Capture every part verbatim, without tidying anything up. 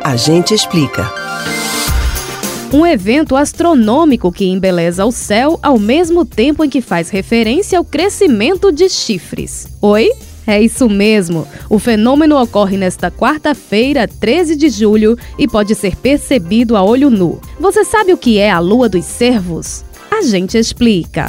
A gente explica. Um evento astronômico que embeleza o céu ao mesmo tempo em que faz referência ao crescimento de chifres. Oi? É isso mesmo. O fenômeno ocorre nesta quarta-feira, treze de julho, e pode ser percebido a olho nu. Você sabe o que é a Lua dos Cervos? A gente explica.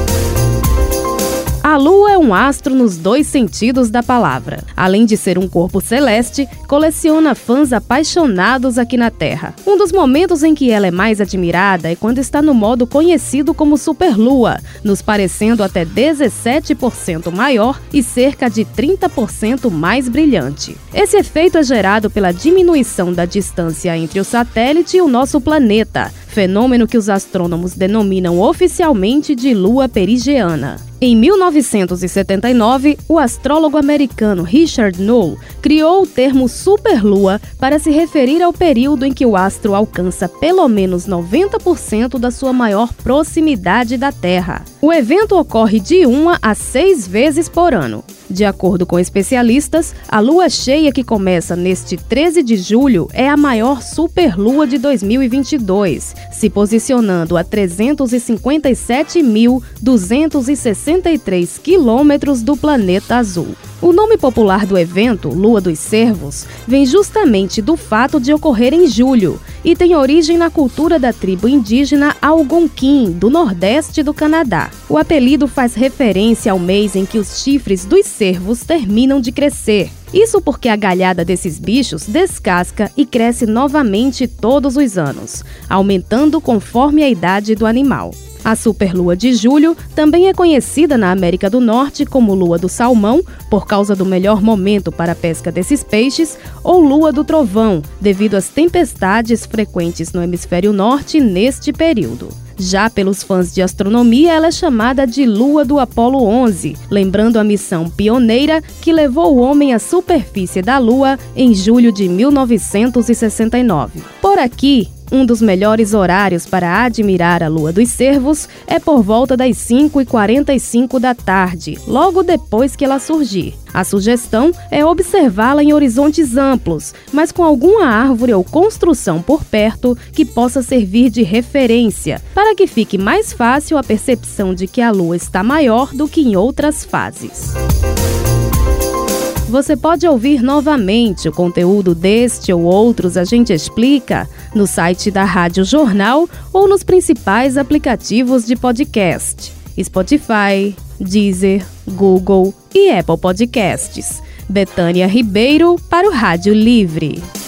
A Lua é um astro nos dois sentidos da palavra. Além de ser um corpo celeste, coleciona fãs apaixonados aqui na Terra. Um dos momentos em que ela é mais admirada é quando está no modo conhecido como superlua, nos parecendo até dezessete por cento maior e cerca de trinta por cento mais brilhante. Esse efeito é gerado pela diminuição da distância entre o satélite e o nosso planeta, fenômeno que os astrônomos denominam oficialmente de lua perigeana. Em mil novecentos e setenta e nove, o astrólogo americano Richard Knoll criou o termo superlua para se referir ao período em que o astro alcança pelo menos noventa por cento da sua maior proximidade da Terra. O evento ocorre de uma a seis vezes por ano. De acordo com especialistas, a lua cheia que começa neste treze de julho é a maior superlua de dois mil e vinte e dois, se posicionando a trezentos e cinquenta e sete mil duzentos e sessenta e três quilômetros do planeta azul. O nome popular do evento, Lua dos Cervos, vem justamente do fato de ocorrer em julho e tem origem na cultura da tribo indígena Algonquin, do nordeste do Canadá. O apelido faz referência ao mês em que os chifres dos cervos terminam de crescer. Isso porque a galhada desses bichos descasca e cresce novamente todos os anos, aumentando conforme a idade do animal. A superlua de julho também é conhecida na América do Norte como lua do salmão, por causa do melhor momento para a pesca desses peixes, ou lua do trovão, devido às tempestades frequentes no hemisfério norte neste período. Já pelos fãs de astronomia, ela é chamada de Lua do Apolo onze, lembrando a missão pioneira que levou o homem à superfície da Lua em julho de mil novecentos e sessenta e nove. Por aqui, um dos melhores horários para admirar a Lua dos Cervos é por volta das cinco e quarenta e cinco da tarde, logo depois que ela surgir. A sugestão é observá-la em horizontes amplos, mas com alguma árvore ou construção por perto que possa servir de referência, para que fique mais fácil a percepção de que a Lua está maior do que em outras fases. Você pode ouvir novamente o conteúdo deste ou outros A Gente Explica no site da Rádio Jornal ou nos principais aplicativos de podcast: Spotify, Deezer, Google e Apple Podcasts. Betânia Ribeiro para o Rádio Livre.